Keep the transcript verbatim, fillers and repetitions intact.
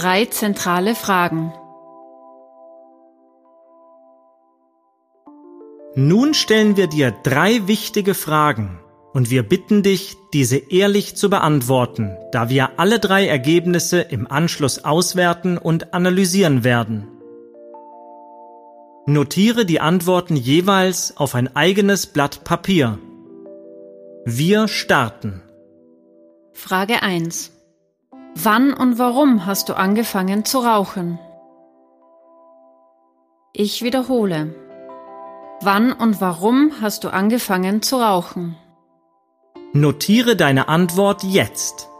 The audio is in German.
drei zentrale Fragen. Nun stellen wir dir drei wichtige Fragen und wir bitten dich, diese ehrlich zu beantworten, da wir alle drei Ergebnisse im Anschluss auswerten und analysieren werden. Notiere die Antworten jeweils auf ein eigenes Blatt Papier. Wir starten. Frage eins. Wann und warum hast du angefangen zu rauchen? Ich wiederhole. Wann und warum hast du angefangen zu rauchen? Notiere deine Antwort jetzt.